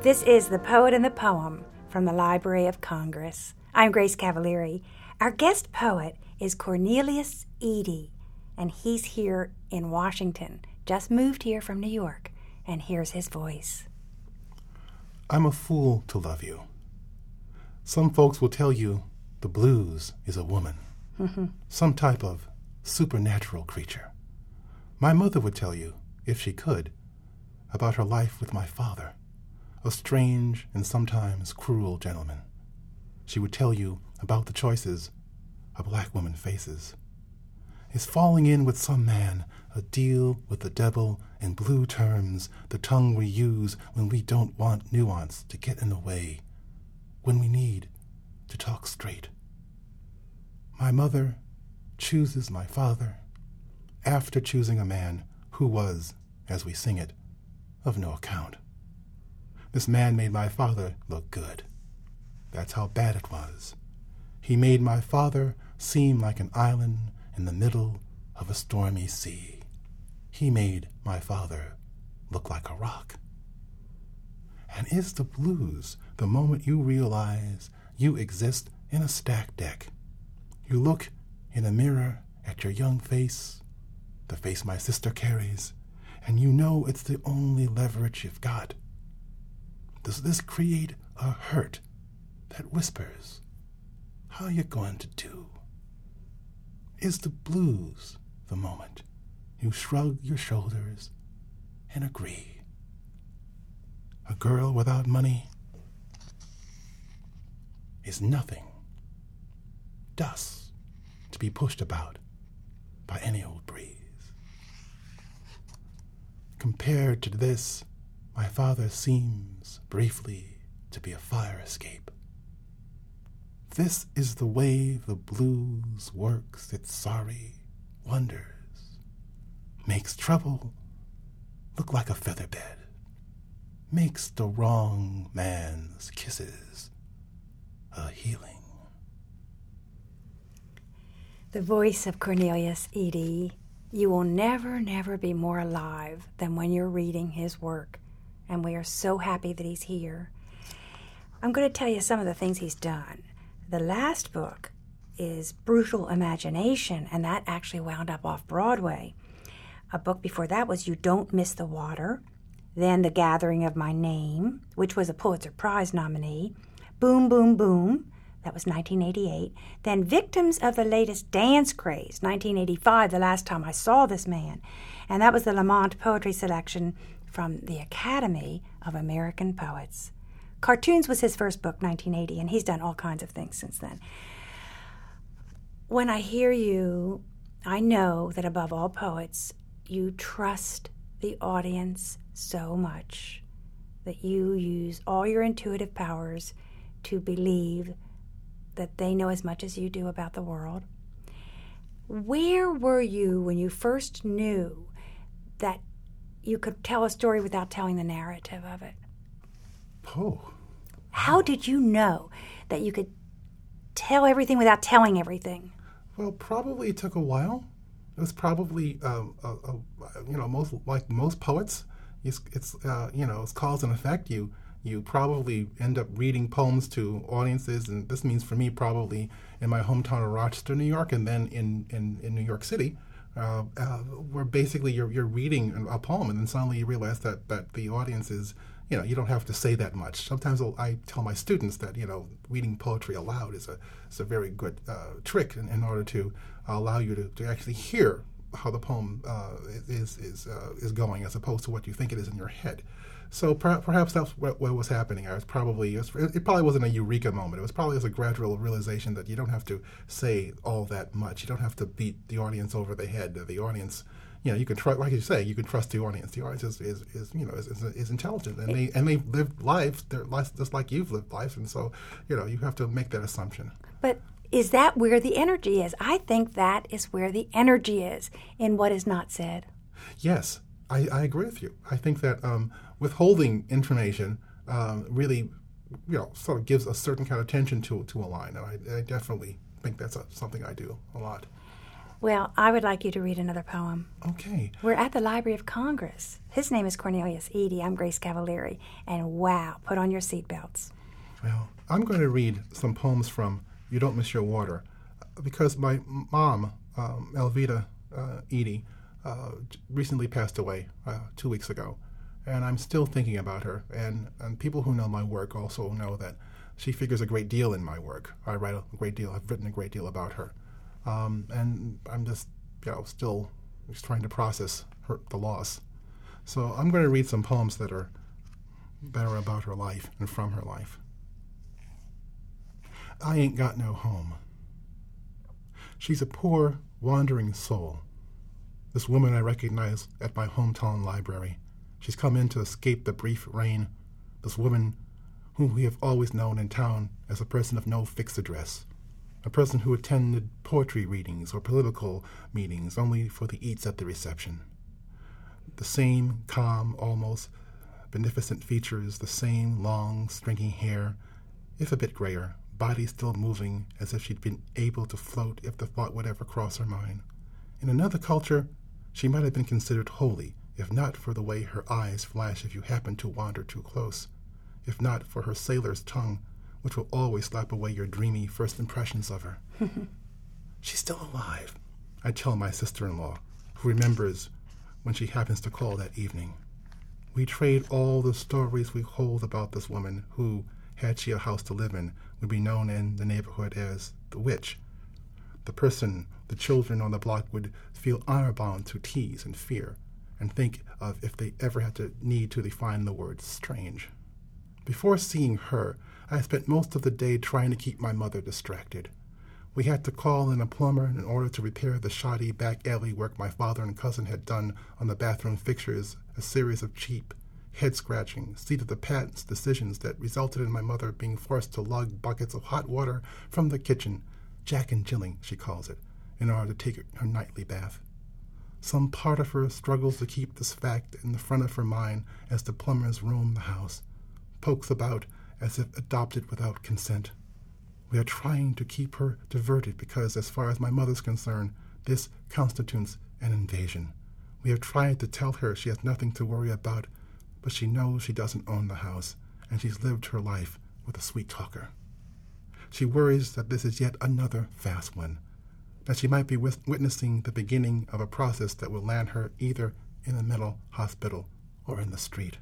This is The Poet and the Poem from the Library of Congress. I'm Grace Cavalieri. Our guest poet is Cornelius Eady, and he's here in Washington. Just moved here from New York, and here's his voice. I'm a fool to love you. Some folks will tell you the blues is a woman, some type of supernatural creature. My mother would tell you, if she could, about her life with my father, a strange and sometimes cruel gentleman. She would tell you about the choices a black woman faces. Is falling in with some man a deal with the devil in blue terms, the tongue we use when we don't want nuance to get in the way, when we need to talk straight? My mother chooses my father after choosing a man who was, as we sing it, of no account. This man made my father look good. That's how bad it was. He made my father seem like an island in the middle of a stormy sea. He made my father look like a rock. And is the blues the moment you realize you exist in a stacked deck? You look in a mirror at your young face, the face my sister carries, and you know it's the only leverage you've got. Does this create a hurt that whispers, how you going to do? Is the blues the moment you shrug your shoulders and agree? A girl without money is nothing, dust to be pushed about by any old breeze. Compared to this, my father seems briefly to be a fire escape. This is the way the blues works its sorry wonders, makes trouble look like a feather bed, makes the wrong man's kisses a healing. The voice of Cornelius Eady. You will never, never be more alive than when you're reading his work, and we are so happy that he's here. I'm going to tell you some of the things he's done. The last book is Brutal Imagination, and that actually wound up off Broadway. A book before that was You Don't Miss the Water, then The Gathering of My Name, which was a Pulitzer Prize nominee, Boom, Boom, Boom, that was 1988. Then Victims of the Latest Dance Craze, 1985, the last time I saw this man. And that was the Lamont Poetry Selection from the Academy of American Poets. Cartoons was his first book, 1980, and he's done all kinds of things since then. When I hear you, I know that above all poets, you trust the audience so much that you use all your intuitive powers to believe that they know as much as you do about the world. Where were you when you first knew that you could tell a story without telling the narrative of it? Oh. How did you know that you could tell everything without telling everything? Well, probably it took a while. It was probably, most poets, it's cause and effect. You probably end up reading poems to audiences, and this means for me probably in my hometown of Rochester, New York, and then in New York City, where basically you're reading a poem, and then suddenly you realize that the audience is, you don't have to say that much. Sometimes I tell my students that, reading poetry aloud is a very good trick in order to allow you to actually hear how the poem is going, as opposed to what you think it is in your head. So perhaps that's what was happening. It probably wasn't a eureka moment. It was probably a gradual realization that you don't have to say all that much. You don't have to beat the audience over the head. The audience, you can trust, like you say, you can trust the audience. The audience is intelligent, and they live lives, their lives just like you've lived life, and so you have to make that assumption. But is that where the energy is? I think that is where the energy is in what is not said. Yes, I agree with you. I think that withholding information really, sort of gives a certain kind of tension to a line, and I definitely think that's something I do a lot. Well, I would like you to read another poem. Okay. We're at the Library of Congress. His name is Cornelius Eady. I'm Grace Cavalieri. And wow, put on your seatbelts. Well, I'm going to read some poems from You Don't Miss Your Water because my mom, Elvita Eady, recently passed away 2 weeks ago. And I'm still thinking about her. And people who know my work also know that she figures a great deal in my work. I write a great deal. I've written a great deal about her. And I'm just, still just trying to process the loss. So I'm going to read some poems that are about her life and from her life. I ain't got no home. She's a poor, wandering soul. This woman I recognize at my hometown library. She's come in to escape the brief rain. This woman whom we have always known in town as a person of no fixed address. A person who attended poetry readings or political meetings only for the eats at the reception. The same calm, almost beneficent features, the same long, stringy hair, if a bit grayer, body still moving as if she'd been able to float if the thought would ever cross her mind. In another culture, she might have been considered holy, if not for the way her eyes flash if you happen to wander too close, if not for her sailor's tongue, which will always slap away your dreamy first impressions of her. She's still alive, I tell my sister-in-law, who remembers when she happens to call that evening. We trade all the stories we hold about this woman who, had she a house to live in, would be known in the neighborhood as the witch. The person the children on the block would feel honor-bound to tease and fear, and think of if they ever had to need to define the word strange. Before seeing her, I spent most of the day trying to keep my mother distracted. We had to call in a plumber in order to repair the shoddy back alley work my father and cousin had done on the bathroom fixtures, a series of cheap, head-scratching, seat-of-the-pants decisions that resulted in my mother being forced to lug buckets of hot water from the kitchen, Jack and Jilling, she calls it, in order to take her nightly bath. Some part of her struggles to keep this fact in the front of her mind as the plumbers roam the house, pokes about as if adopted without consent. We are trying to keep her diverted because, as far as my mother's concerned, this constitutes an invasion. We have tried to tell her she has nothing to worry about, but she knows she doesn't own the house, and she's lived her life with a sweet talker. She worries that this is yet another fast one, that she might be witnessing the beginning of a process that will land her either in a mental hospital or in the street.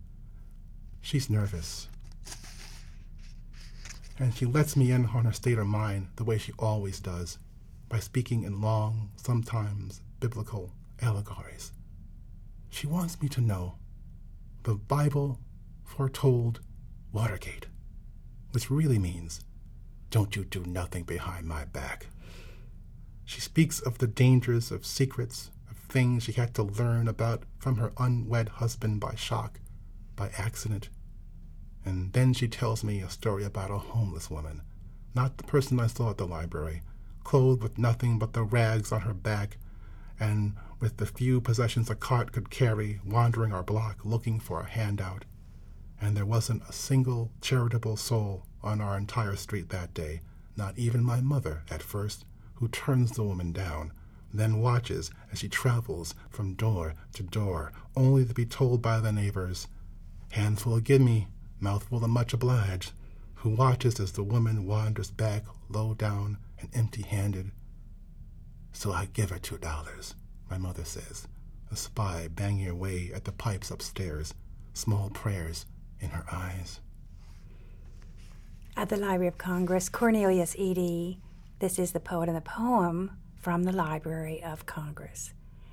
She's nervous, and she lets me in on her state of mind the way she always does, by speaking in long, sometimes biblical allegories. She wants me to know the Bible foretold Watergate, which really means, don't you do nothing behind my back. She speaks of the dangers of secrets, of things she had to learn about from her unwed husband by shock, by accident. And then she tells me a story about a homeless woman, not the person I saw at the library, clothed with nothing but the rags on her back, and with the few possessions a cart could carry, wandering our block looking for a handout. And there wasn't a single charitable soul on our entire street that day, not even my mother at first, who turns the woman down, then watches as she travels from door to door, only to be told by the neighbors, "Handful of gimme, mouthful of much obliged," who watches as the woman wanders back low down and empty-handed. "So I give her $2, my mother says, a spy banging away at the pipes upstairs, small prayers in her eyes. At the Library of Congress, Cornelius Eady. This is the poet and the poem from the Library of Congress.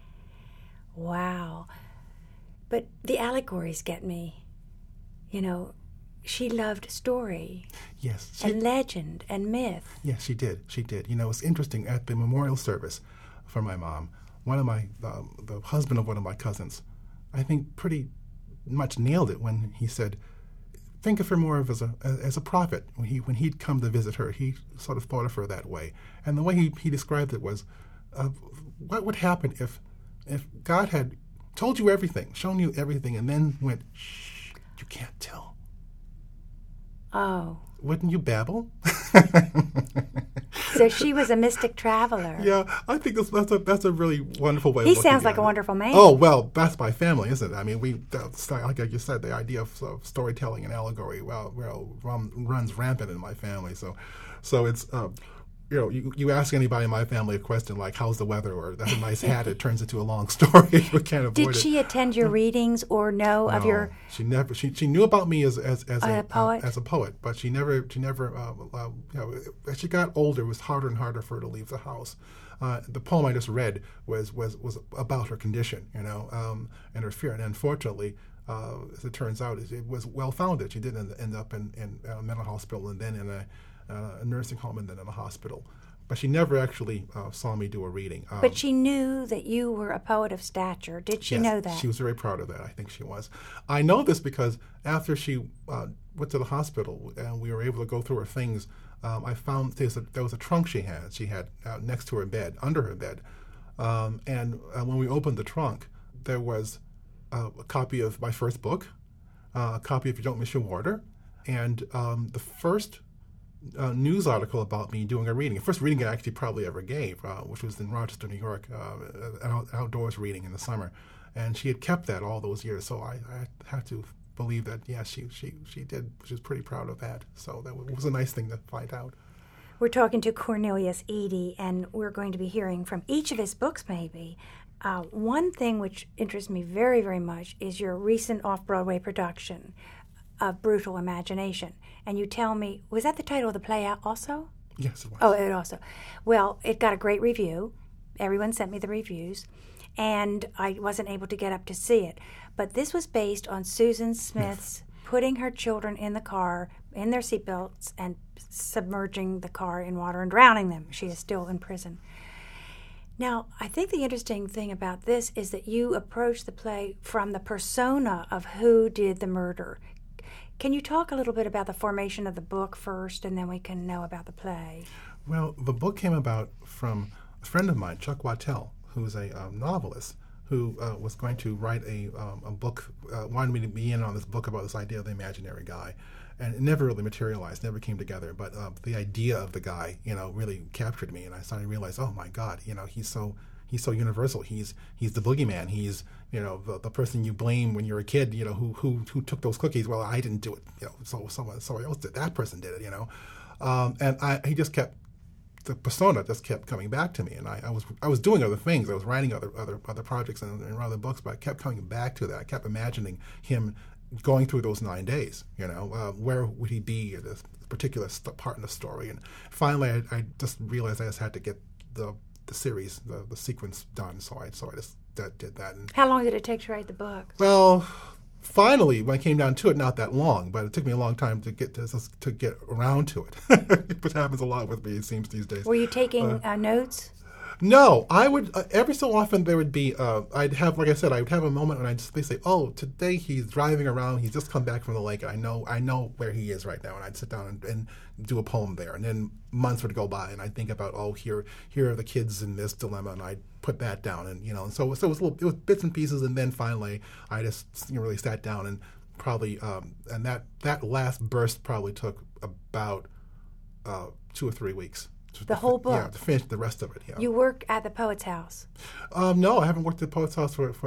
Wow. But the allegories get me. You know, she loved story. Yes. And legend and myth. Yes, she did. She did. You know, it's interesting. At the memorial service for my mom, one of my, the husband of one of my cousins, I think pretty much nailed it when he said, think of her more of as a prophet. When he'd come to visit her, he sort of thought of her that way. And the way he described it was, what would happen if God had told you everything, shown you everything, and then went, shh, you can't tell. Oh. Wouldn't you babble? So she was a mystic traveler. Yeah, I think that's a really wonderful way. He of looking sounds like at a it. wonderful man. Oh well, that's my family, isn't it? I mean, like you said, the idea of storytelling and allegory runs rampant in my family. So it's. You ask anybody in my family a question like, how's the weather, or that's a nice hat, it turns into a long story. You can't avoid it. Did she attend your readings or know of your... She never. She knew about me as a poet? As a poet, but she never. As she got older, it was harder and harder for her to leave the house. The poem I just read was about her condition, and her fear. And unfortunately, as it turns out, it was well founded. She did end up in a mental hospital, and then in a nursing home, and then in a hospital. But she never actually saw me do a reading. But she knew that you were a poet of stature. Did she know that? She was very proud of that. I think she was. I know this because after she went to the hospital and we were able to go through her things, I found there was a trunk she had next to her bed, under her bed. And when we opened the trunk, there was a copy of my first book, a copy of You Don't Miss Your Water, and the first news article about me doing a reading. The first reading I actually probably ever gave, which was in Rochester, New York, an outdoors reading in the summer. And she had kept that all those years, so I had to believe that, yeah, she did. She was pretty proud of that. So that was a nice thing to find out. We're talking to Cornelius Eady, and we're going to be hearing from each of his books, maybe. One thing which interests me very, very much is your recent off-Broadway production of Brutal Imagination. And you tell me, was that the title of the play also? Yes, it was. Oh, it also. Well, it got a great review. Everyone sent me the reviews. And I wasn't able to get up to see it. But this was based on Susan Smith's putting her children in the car, in their seatbelts, and submerging the car in water and drowning them. She is still in prison. Now, I think the interesting thing about this is that you approach the play from the persona of who did the murder. Can you talk a little bit about the formation of the book first, and then we can know about the play? Well, the book came about from a friend of mine, Chuck Wattell, who's a novelist, who was going to write a book, wanted me to be in on this book about this idea of the imaginary guy. And it never really materialized, never came together. But the idea of the guy, really captured me, and I started to realize, oh my God, he's so universal. He's the boogeyman. He's the person you blame when you're a kid. Who took those cookies? Well, I didn't do it. Somebody else did. That person did it. And he just kept, the persona just kept coming back to me. And I was doing other things. I was writing other projects and other books, but I kept coming back to that. I kept imagining him going through those 9 days. Where would he be at this particular part in the story? And finally, I just realized I just had to get the series, the sequence done. So I just did that. And how long did it take to write the book? Well, finally, when I came down to it, not that long, but it took me a long time to get around to it. Which happens a lot with me, it seems, these days. Were you taking notes? No, I would every so often there would be I'd have, like I said, I would have a moment when they say, oh, today he's driving around, he's just come back from the lake, and I know where he is right now, and I'd sit down and do a poem there, and then months would go by, and I'd think about, oh, here are the kids in this dilemma, and I'd put that down, and and so it was bits and pieces, and then finally I just really sat down and probably and that last burst probably took about 2 or 3 weeks. The whole book? Yeah, to finish the rest of it, yeah. You work at the Poet's House? No, I haven't worked at the Poet's House for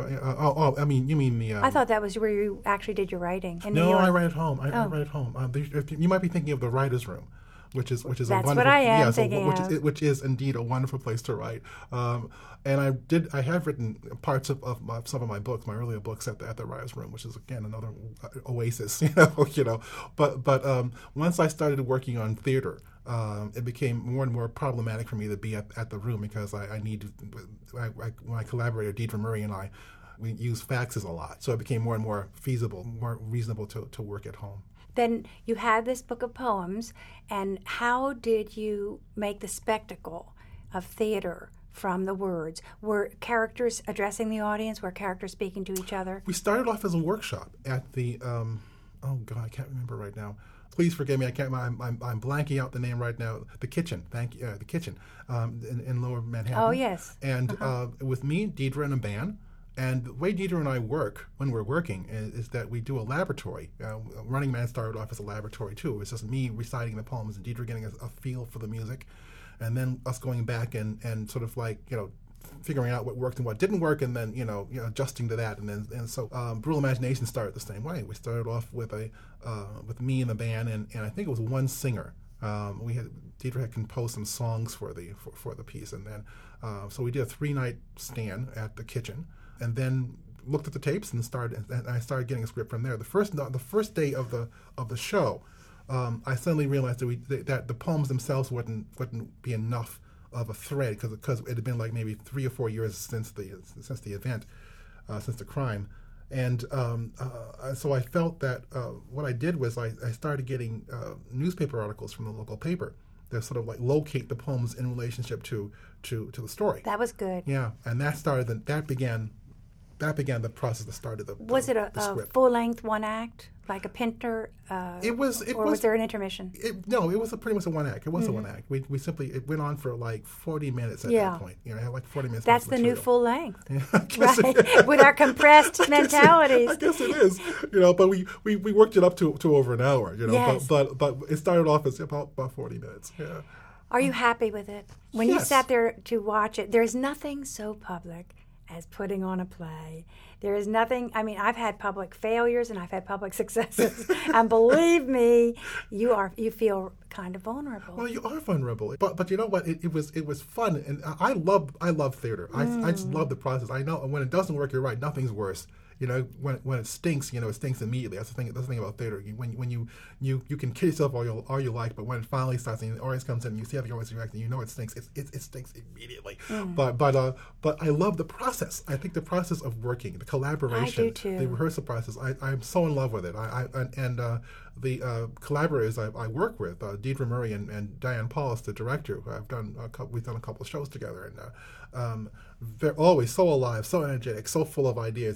I mean, you mean the... I thought that was where you actually did your writing in New No, York. I write at home. I write at home. You might be thinking of the writer's room, which is That's a wonderful... what I am thinking of. Which is indeed a wonderful place to write. And I have written parts of some of my books, my earlier books, at the writer's room, which is, again, another oasis, But once I started working on theater, it became more and more problematic for me to be at the room, because when I collaborated, Deidre Murray and we use faxes a lot. So it became more and more feasible, more reasonable to work at home. Then you had this book of poems, and how did you make the spectacle of theater from the words? Were characters addressing the audience? Were characters speaking to each other? We started off as a workshop at the, oh God, I can't remember right now. Please forgive me. I'm blanking out the name right now. The Kitchen. Thank you. The Kitchen in Lower Manhattan. Oh, yes. And with me, Deidre, and a band. And the way Deidre and I work when we're working is that we do a laboratory. Running Man started off as a laboratory too. It's just me reciting the poems and Deidre getting a feel for the music. and then us going back and sort of like, figuring out what worked and what didn't work, and then adjusting to that, and so Brutal Imagination started the same way. We started off with with me and the band, and I think it was one singer. Deidre had composed some songs for the piece, and then so we did a 3-night stand at the Kitchen, and then looked at the tapes and I started getting a script from there. The first day of the show, I suddenly realized that the poems themselves wouldn't be enough of a thread, because it had been like maybe 3 or 4 years since the event, since the crime, and so I felt that what I did was I started getting newspaper articles from the local paper that sort of like locate the poems in relationship to the story. That was good. Yeah, and that began the process that started the Was it a full-length one act, like a Pinter? Was there an intermission? No, it was pretty much a one act. It was a one act. It went on for like 40 minutes at that point. I had like 40 minutes. That's the new full length, right? With our compressed mentalities. I guess it is. But we worked it up to over an hour. Yes. But it started off as about 40 minutes. Yeah. Are you happy with it? When you sat there to watch it, there's nothing so public as putting on a play. There is nothing. I mean, I've had public failures and I've had public successes, and believe me, you feel kind of vulnerable. Well, you are vulnerable, but you know what? It was fun, and I love theater. I just love the process. I know when it doesn't work, you're right. Nothing's worse. When it stinks, it stinks immediately. That's the thing about theater. When you can kid yourself all you like, but when it finally starts and the audience comes in and you see how the audience reacts and it stinks, it stinks immediately. But I love the process. I think the process of working, the collaboration, I do too. The rehearsal process, I'm so in love with it. The collaborators I work with, Deidre Murray and Diane Paulus, the director, who we've done a couple of shows together, and they're always so alive, so energetic, so full of ideas.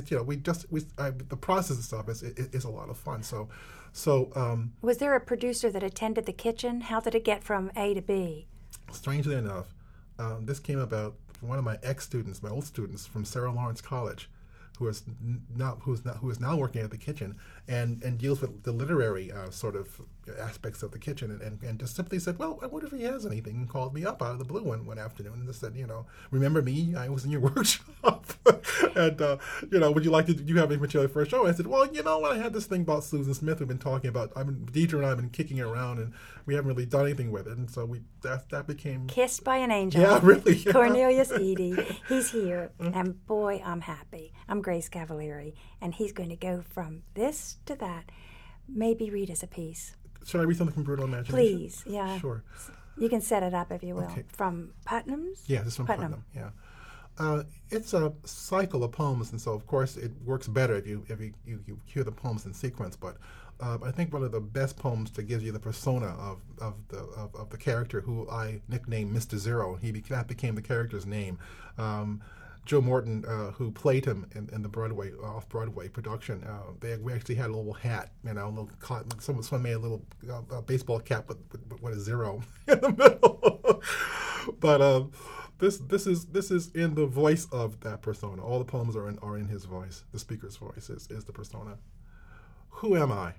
The process itself is a lot of fun. So was there a producer that attended the Kitchen? How did it get from A to B? Strangely enough, this came about from one of my my old students from Sarah Lawrence College, who is now working at the Kitchen and deals with the literary sort of aspects of the Kitchen, and just simply said, well, I wonder if he has anything, and called me up out of the blue one afternoon and just said, remember me? I was in your workshop, and would you like to? Do you have any material for a show? And I said, well, I had this thing about Susan Smith we've been talking about. Deidre and I have been kicking it around, and we haven't really done anything with it, and so that became Kissed by an Angel. Yeah, really. Yeah. Cornelius Eady, he's here, and boy, I'm happy. I'm Grace Cavalieri, and he's going to go from this to that. Maybe read us a piece. Should I read something from Brutal Imagination? Please, yeah. Sure. You can set it up if you will. Okay. From Putnam's? Yeah, this is from Putnam. Yeah. It's a cycle of poems, and so of course it works better if you hear the poems in sequence. But I think one of the best poems to give you the persona of the character who I nicknamed Mr. Zero. That became the character's name. Joe Morton, who played him in the off-Broadway production, we actually had a little hat, a little cotton. Someone made a little baseball cap with a zero in the middle. But this is in the voice of that persona. All the poems are in his voice. The speaker's voice is the persona. Who am I?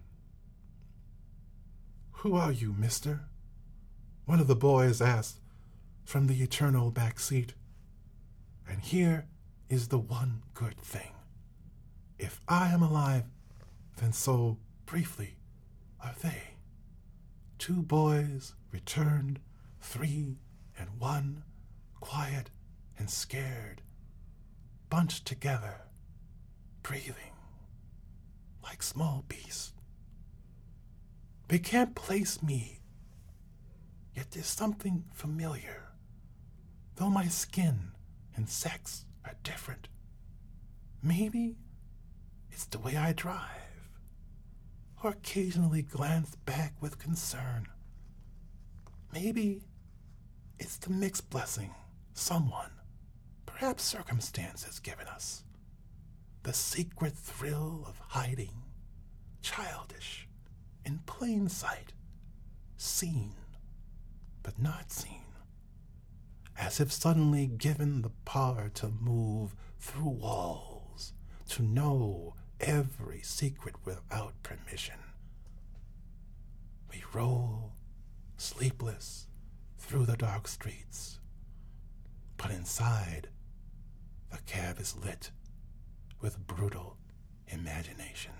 Who are you, mister? One of the boys asked from the eternal back seat. And here is the one good thing. If I am alive, then so briefly are they. 2 boys returned, 3 and 1, quiet and scared, bunched together, breathing like small beasts. They can't place me, yet there's something familiar, though my skin and sex are different. Maybe it's the way I drive, or occasionally glance back with concern. Maybe it's the mixed blessing someone, perhaps circumstance, has given us. The secret thrill of hiding, childish, in plain sight, seen, but not seen. As if suddenly given the power to move through walls, to know every secret without permission. We roll, sleepless, through the dark streets. But inside, the cab is lit with brutal imagination.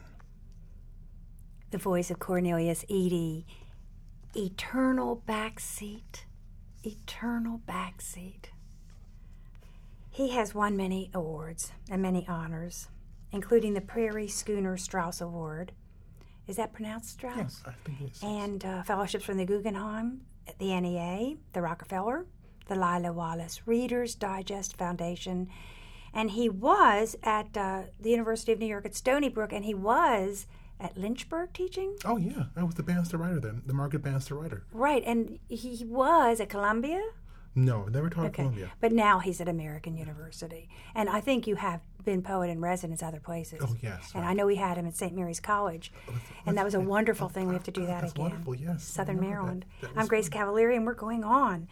The voice of Cornelius Eady. Eternal backseat. Eternal backseat. He has won many awards and many honors, including the Prairie Schooner Strauss Award. Is that pronounced Strauss? Yes, I think it is. And fellowships from the Guggenheim, the NEA, the Rockefeller, the Lila Wallace Reader's Digest Foundation. And he was at the University of New York at Stony Brook, and he was at Lynchburg teaching. Oh, yeah. I was the Bannister Writer then, the Margaret Bannister Writer. Right, and he was at Columbia? No, never taught at Columbia. But now he's at American University. And I think you have been poet in residence other places. Oh, yes. And I know we had him at St. Mary's College. And that was a wonderful thing. We have to do that that's again. Wonderful, yes. Southern Maryland. That I'm Grace Cavalieri, and we're going on.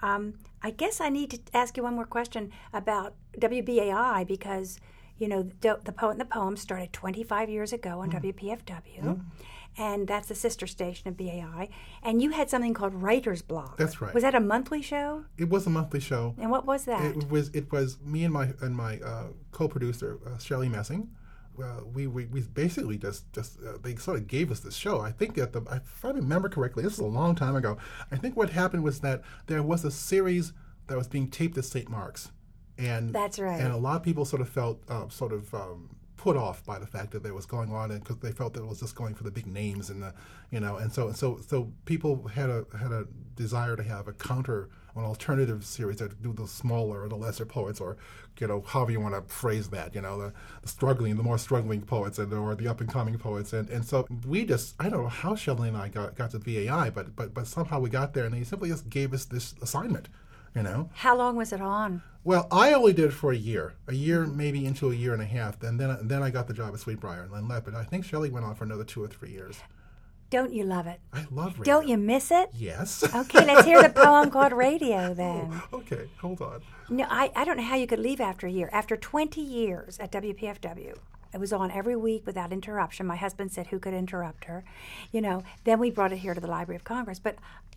I guess I need to ask you one more question about WBAI because, you know, the Poet and the Poem started 25 years ago on WPFW. And that's the sister station of BAI. And you had something called Writer's Block. That's right. Was that a monthly show? It was a monthly show. And what was that? It was me and my co-producer Shelley Messing. We basically just they sort of gave us this show. I think that if I remember correctly, this is a long time ago. I think what happened was that there was a series that was being taped at St. Mark's, and that's right. And a lot of people sort of felt put off by the fact that there was going on, and because they felt that it was just going for the big names and the, you know, and so people had a desire to have an alternative series that do the smaller or the lesser poets, or, you know, however you want to phrase that, you know, the more struggling poets or the up and coming poets, and so we just, I don't know how Shelley and I got to VAI, but somehow we got there, and they simply just gave us this assignment. You know. How long was it on? Well, I only did it for a year maybe into a year and a half. And then I got the job at Sweetbriar and then left. But I think Shelley went on for another 2 or 3 years. Don't you love it? I love radio. Don't you miss it? Yes. Okay, let's hear the poem called Radio then. Oh, okay, hold on. No, I don't know how you could leave after a year. After 20 years at WPFW, it was on every week without interruption. My husband said, who could interrupt her? You know, then we brought it here to the Library of Congress. But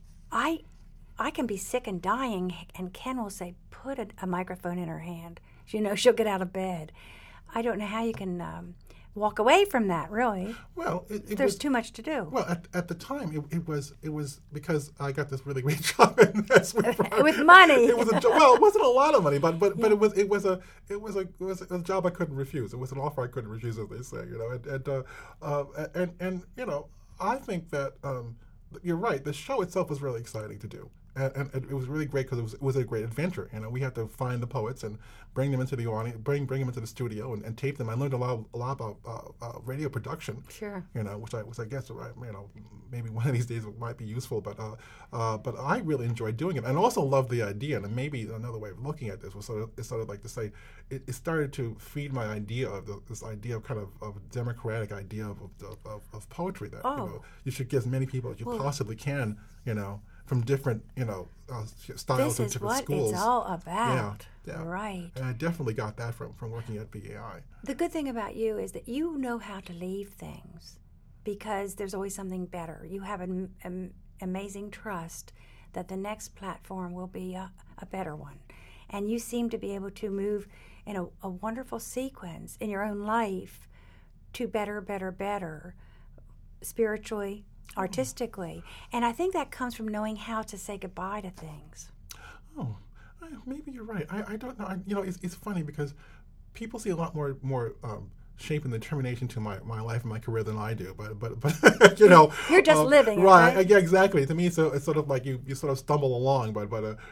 I can be sick and dying, and Ken will say, put a microphone in her hand. You know, she'll get out of bed. I don't know how you can walk away from that, really. Well, there's too much to do. Well, at the time, it was because I got this really great job in Sweetbriar. With money. It wasn't a lot of money, but it was a job I couldn't refuse. It was an offer I couldn't refuse, as they say, you know. And you know, I think that you're right. The show itself was really exciting to do. And it was really great because it was a great adventure. You know, we had to find the poets and bring them into the audience, bring them into the studio and tape them. I learned a lot about radio production. Sure. You know, which I guess, you know, maybe one of these days it might be useful. But I really enjoyed doing it, and also loved the idea. And maybe another way of looking at this was sort of like to say it started to feed my idea of this idea of kind of democratic idea of poetry that you know, you should get as many people as you possibly can. You know. From different, you know, styles and different schools. This is what it's all about. Yeah. Right. And I definitely got that from working at BAI. The good thing about you is that you know how to leave things because there's always something better. You have an amazing trust that the next platform will be a better one. And you seem to be able to move in a wonderful sequence in your own life to better, spiritually, artistically, and I think that comes from knowing how to say goodbye to things. Oh, maybe you're right. I don't know. You know, it's funny because people see a lot more shape and determination to my life and my career than I do. But you know, you're just living, right? Yeah, exactly. To me, so it's sort of like you sort of stumble along, but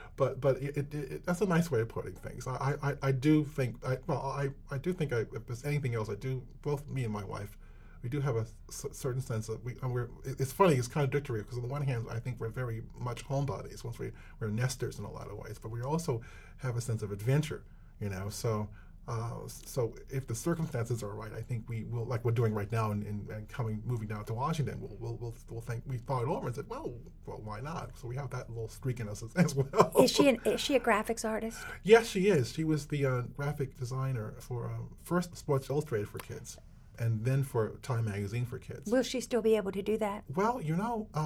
that's a nice way of putting things. I do think if there's anything else, I do, both me and my wife, we do have a certain sense of it's funny, it's contradictory because on the one hand I think we're very much homebodies once we're nesters in a lot of ways, but we also have a sense of adventure, you know. So if the circumstances are right, I think we will, like we're doing right now and moving down to Washington, we'll think, we thought it over and said, well, why not? So we have that little streak in us as well. Is she a graphics artist? Yes, she is. She was the graphic designer for first Sports Illustrated for kids, and then for Time Magazine for kids. Will she still be able to do that? Well, you know,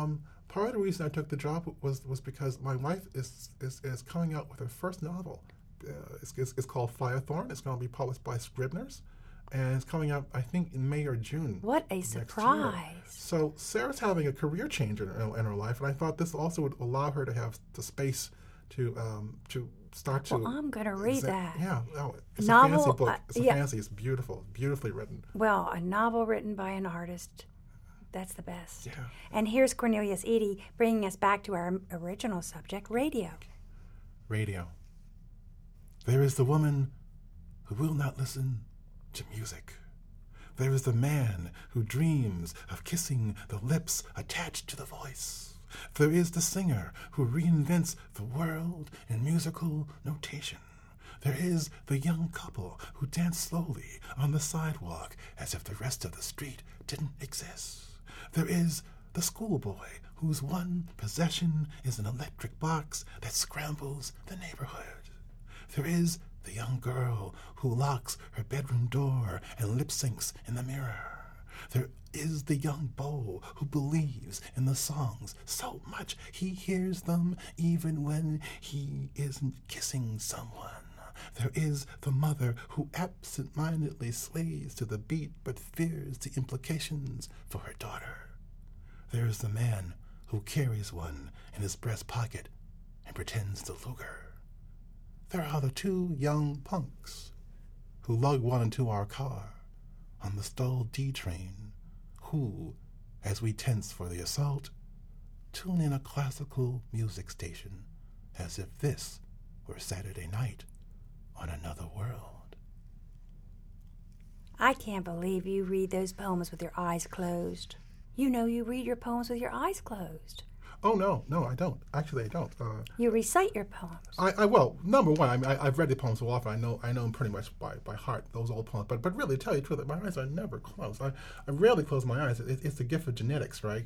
Part of the reason I took the job was because my wife is coming out with her first novel. It's called Firethorn. It's going to be published by Scribner's, and it's coming out, I think, in May or June. What a surprise! So Sarah's having a career change in her life, and I thought this also would allow her to have the space to start to. Well, I'm going to read that. Yeah, it's novel, a fancy book. It's yeah. fancy. It's beautiful, beautifully written. Well, a novel written by an artist. That's the best. Yeah. And here's Cornelius Eady bringing us back to our original subject, radio. Radio. There is the woman who will not listen to music. There is the man who dreams of kissing the lips attached to the voice. There is the singer who reinvents the world in musical notation. There is the young couple who dance slowly on the sidewalk as if the rest of the street didn't exist. There is the schoolboy whose one possession is an electric box that scrambles the neighborhood. There is the young girl who locks her bedroom door and lip syncs in the mirror. There is the young beau who believes in the songs so much he hears them even when he isn't kissing someone. There is the mother who absent-mindedly slays to the beat but fears the implications for her daughter. There is the man who carries one in his breast pocket and pretends to Luger. There are the two young punks who lug one into our car on the stalled D train, who, as we tense for the assault, tune in a classical music station as if this were Saturday night on another world. I can't believe you read those poems with your eyes closed. You know you read your poems with your eyes closed. Oh, no, I don't. Actually, I don't. You recite your poems. Well, number one, I mean, I've read the poems so often, I know them pretty much by heart, those old poems. But really, to tell you the truth, my eyes are never closed. I rarely close my eyes. It's the gift of genetics, right?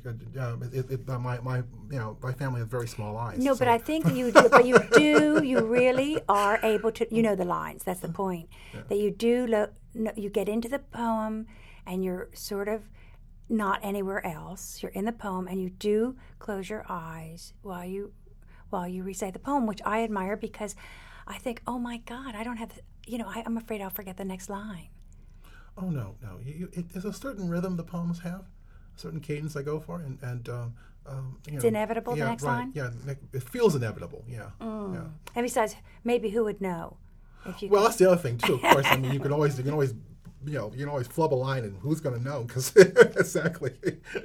My family has very small eyes. No, so. But I think that you do. But you do. You really are able to. You know the lines. That's the point. Yeah. That you do. You get into the poem, and you're sort of not anywhere else. You're in the poem, and you do close your eyes while you recite the poem, which I admire because I think, oh my God, I don't have. I'm afraid I'll forget the next line. Oh no. There's a certain rhythm the poems have, a certain cadence I go for, and it's inevitable. The next line. Yeah, it feels inevitable. Yeah. Yeah. And besides, maybe who would know? Well, that's the other thing too. Of course, I mean, you can always you can always flub a line, and who's going to know? Because exactly.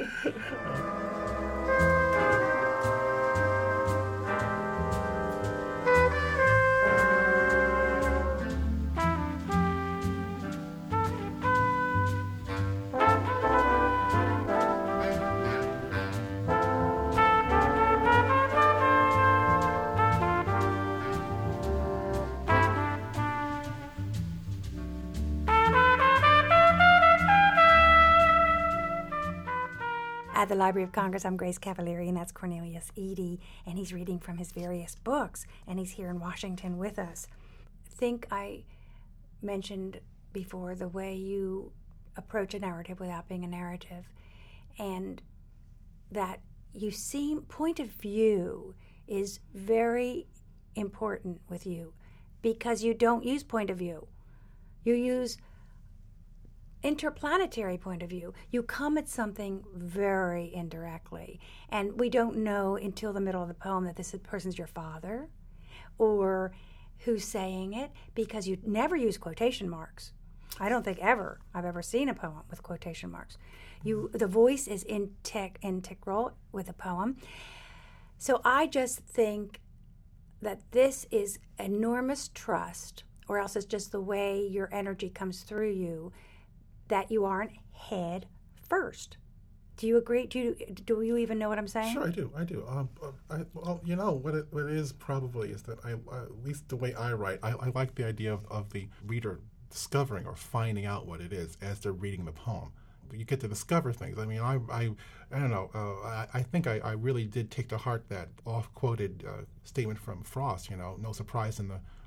At the Library of Congress, I'm Grace Cavalieri, and that's Cornelius Eady, and he's reading from his various books, and he's here in Washington with us. I think I mentioned before the way you approach a narrative without being a narrative, and that you seem, point of view is very important with you, because you don't use point of view. You use interplanetary point of view. You come at something very indirectly, and we don't know until the middle of the poem that this person's your father or who's saying it, because you never use quotation marks. I don't think I've ever seen a poem with quotation marks. The voice is integral with a poem. So I just think that this is enormous trust, or else it's just the way your energy comes through you, that you aren't head first. Do you agree? Do you even know what I'm saying? Sure, I do. What it is probably is that at least the way I write, I like the idea of the reader discovering or finding out what it is as they're reading the poem. You get to discover things. I mean, I don't know. I think I really did take to heart that oft-quoted statement from Frost. No surprise in the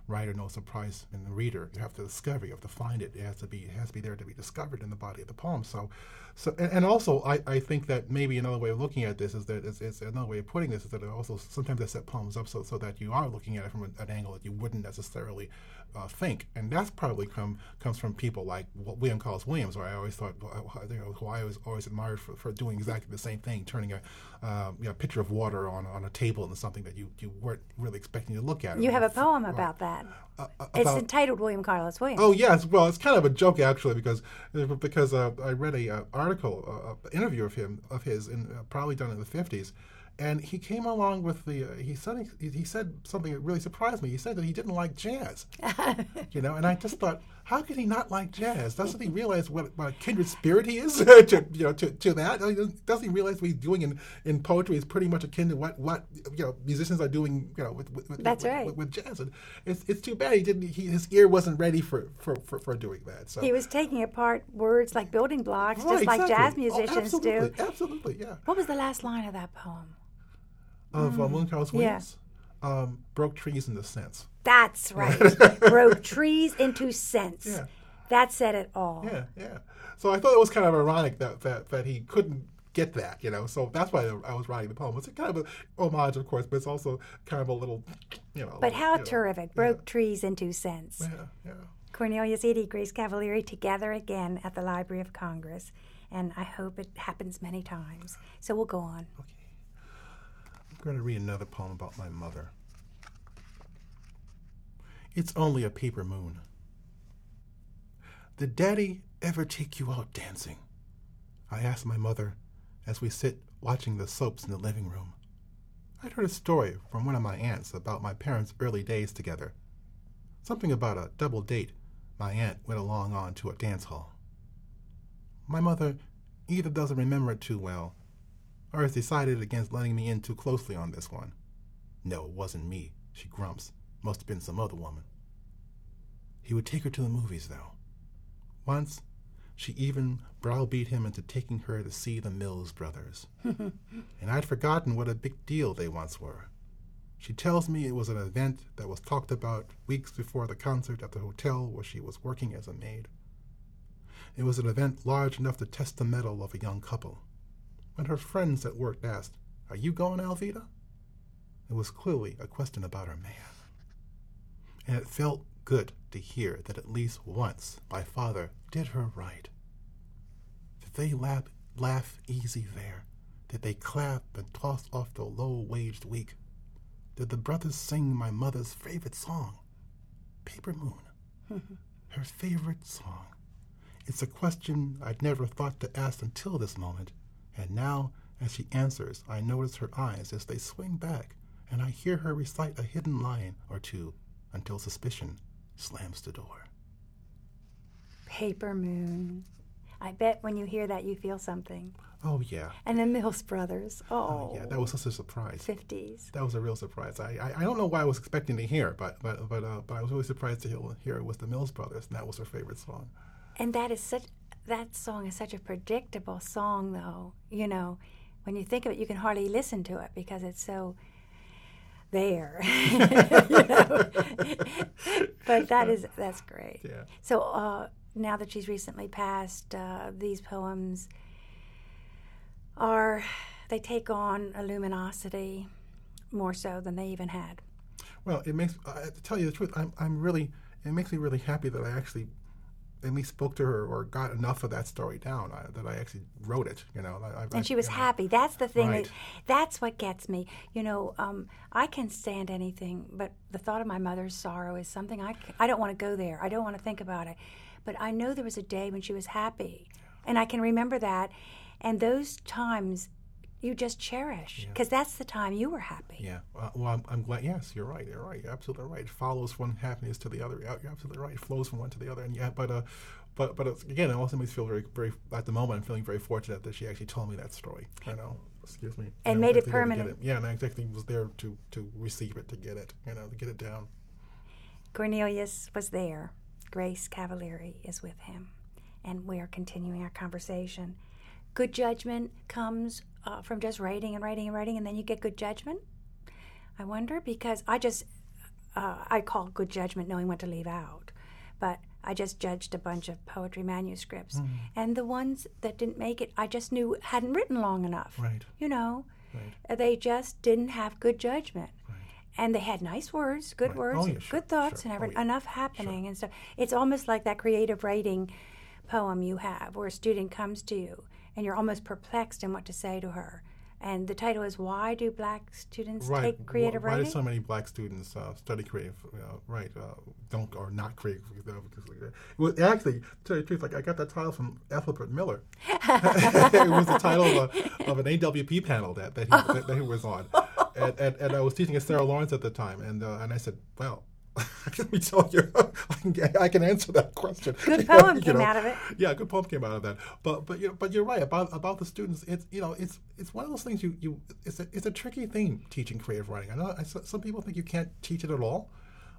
writer, no surprise in the reader. You have to discover, you have to find it. It has to be there to be discovered in the body of the poem. And also, I think that maybe another way of looking at this is that it's another way of putting this is that it also sometimes I set poems up so that you are looking at it from an angle that you wouldn't necessarily think, and that's probably comes from people like William Carlos Williams, where I always thought, who I always admired for doing exactly the same thing, turning a pitcher of water on a table into something that you weren't really expecting to look at. You have a poem about that. It's entitled William Carlos Williams. Oh yes, well it's kind of a joke actually because I read a article, interview of his, probably done in the 50s. And he came along with he said something that really surprised me. He said that he didn't like jazz, and I just thought, how could he not like jazz? Doesn't he realize what a kindred spirit he is to that? Doesn't he realize what he's doing in poetry is pretty much akin to what musicians are doing with jazz? And it's too bad his ear wasn't ready for doing that. So he was taking apart words like building blocks, just like jazz musicians do. Absolutely, yeah. What was the last line of that poem? Of William Carlos Williams? Yeah. Broke trees into sense. That's right. Broke trees into sense. Yeah. That said it all. Yeah. So I thought it was kind of ironic that he couldn't get that, So that's why I was writing the poem. It's kind of an homage, of course, but it's also kind of a little, But how terrific. Broke trees into sense. Yeah. Cornelius Eady, Grace Cavalieri, together again at the Library of Congress. And I hope it happens many times. So we'll go on. Okay. I'm going to read another poem about my mother. It's only a paper moon. Did Daddy ever take you out dancing? I asked my mother as we sit watching the soaps in the living room. I'd heard a story from one of my aunts about my parents' early days together. Something about a double date my aunt went along on to a dance hall. My mother either doesn't remember it too well or has decided against letting me in too closely on this one. No, it wasn't me, she grumps. Must have been some other woman. He would take her to the movies, though. Once, she even browbeat him into taking her to see the Mills Brothers. And I'd forgotten what a big deal they once were. She tells me it was an event that was talked about weeks before the concert at the hotel where she was working as a maid. It was an event large enough to test the mettle of a young couple. When her friends at work asked, "Are you going, Alvita?" It was clearly a question about her man. And it felt good to hear that at least once my father did her right. Did they laugh easy there? Did they clap and toss off the low-waged week? Did the brothers sing my mother's favorite song, Paper Moon? Her favorite song. It's a question I'd never thought to ask until this moment, and now, as she answers, I notice her eyes as they swing back, and I hear her recite a hidden line or two until suspicion slams the door. Paper Moon. I bet when you hear that you feel something. Oh, yeah. And the Mills Brothers. Oh, yeah, that was such a surprise. 50s. That was a real surprise. I don't know what I was expecting to hear, but I was really surprised to hear it was the Mills Brothers, and that was her favorite song. And that song is such a predictable song, though. When you think of it, you can hardly listen to it because it's so there. But that's great. Yeah. So now that she's recently passed, these poems they take on a luminosity more so than they even had. Well, to tell you the truth, it makes me really happy that I actually at least spoke to her or got enough of that story down, that I actually wrote it, And she was happy. That's the thing. Right. That's what gets me. I can stand anything, but the thought of my mother's sorrow is something I don't want to go there. I don't want to think about it. But I know there was a day when she was happy, and I can remember that. And those times you just cherish, because that's the time you were happy. Yeah. Well, I'm glad. Yes, you're right. You're right. You're absolutely right. It follows one happiness to the other. You're absolutely right. It flows from one to the other. And but again, it also makes me feel very, very. At the moment, I'm feeling very fortunate that she actually told me that story. Excuse me. And made it permanent. And I exactly was there to receive it, to get it, to get it down. Cornelius was there. Grace Cavalieri is with him, and we are continuing our conversation. Good judgment comes from just writing and writing and writing, and then you get good judgment? I wonder, because I call good judgment knowing what to leave out. But I just judged a bunch of poetry manuscripts. And the ones that didn't make it, I just knew hadn't written long enough. Right. You know, Right. they just didn't have good judgment. Right. And they had nice words, good Right. words, Oh, yeah, sure, good thoughts, sure. and Oh, yeah. enough happening and stuff. It's almost like that creative writing poem you have where a student comes to you and you're almost perplexed in what to say to her. And the title is Why Do Black Students Right. Take Creative Why Writing? do so many black students study creative, don't or not creative? Well, actually, to tell you the truth, like I got that title from Ethelbert Miller. It was the title of an AWP panel that he was on, and I was teaching at Sarah Lawrence at the time, and I said, well. Let me tell you, I can answer that question. Good poem came out of it. Yeah, good poem came out of that. But you're right about the students. It's one of those things it's a tricky thing teaching creative writing. I know some people think you can't teach it at all.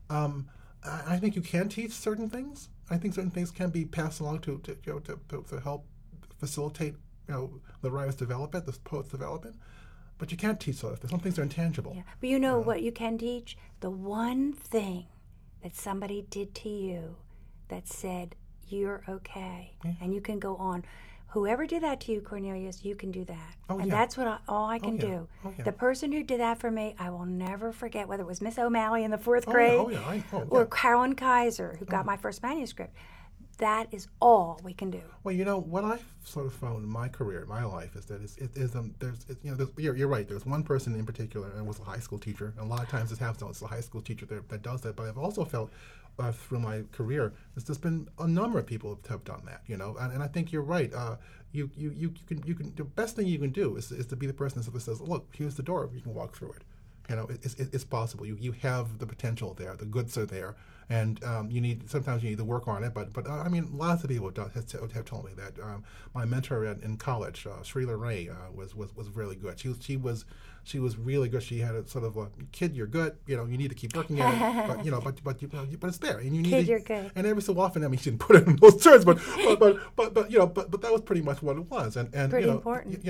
I think you can teach certain things. I think certain things can be passed along to help facilitate the writer's development, the poet's development. But you can't teach other things. Some things are intangible. Yeah. But you know what you can teach? The one thing that somebody did to you that said, you're okay. Yeah. And you can go on. Whoever did that to you, Cornelius, you can do that. Oh, and yeah. that's all I can do. Oh, yeah. The person who did that for me, I will never forget, whether it was Miss O'Malley in the 4th grade or Carolyn Kaiser, who got my first manuscript. That is all we can do. Well, what I've sort of found in my career, in my life, is that you're right. There's one person in particular, and it was a high school teacher. And a lot of times it's a high school teacher that does that. But I've also felt through my career, there's been a number of people that have done that. And I think you're right. You can the best thing you can do is to be the person that says, look, here's the door. You can walk through it. It's possible. You have the potential there. The goods are there, and sometimes you need to work on it. But I mean, lots of people have told me that. My mentor in college, Shrila Ray, was really good. She was really good. She had a sort of a kid, you're good. You need to keep working at it. But it's there, and you need. Kid, you're good. And every so often, I mean, she didn't put it in those terms, but that was pretty much what it was. And pretty important.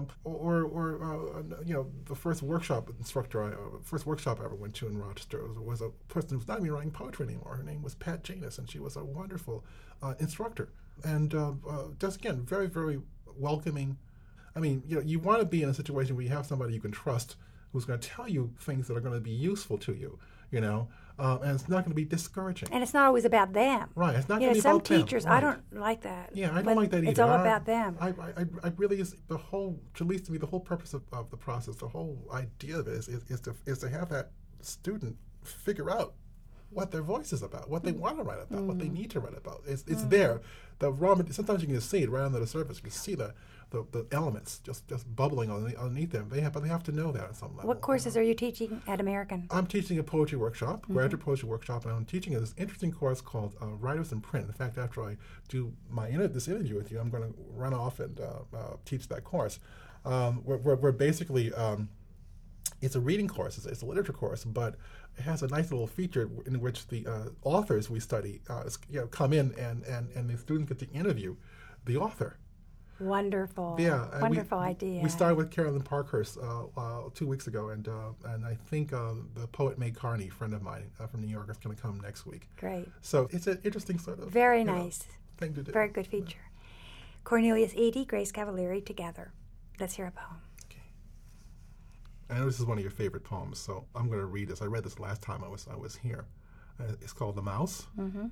The first workshop I ever went to in Rochester was a person who's not even writing poetry anymore. Her name was Pat Janus, and she was a wonderful instructor. And just again, very, very welcoming. I mean, you want to be in a situation where you have somebody you can trust who's going to tell you things that are going to be useful to you, and it's not going to be discouraging. And it's not always about them. Right, it's not going to be some about them. teachers, Right. I don't like that. Yeah, I don't like that either. It's all about them. I really, at least to me, the whole purpose of the process, the whole idea of it is to have that student figure out what their voice is about, what they want to write about, what they need to write about. It's there. The raw. Sometimes you can just see it right under the surface. You can see the elements just bubbling underneath them. But they have to know that at some level. What courses are you teaching at American? I'm teaching a poetry workshop, graduate poetry workshop, and I'm teaching this interesting course called Writers in Print. In fact, after I do this interview with you, I'm going to run off and teach that course. Where basically it's a reading course, it's a literature course, but it has a nice little feature in which the authors we study come in and the students get to interview the author. Wonderful. Yeah, wonderful idea. We started with Carolyn Parkhurst 2 weeks ago, and I think the poet May Carney, friend of mine from New York, is going to come next week. Great. So it's an interesting sort of very nice thing to do. Very good feature. Cornelius Eady, Grace Cavalieri, together. Let's hear a poem. Okay. I know this is one of your favorite poems, so I'm going to read this. I read this last time I was here. It's called The Mouse. Mm-hmm.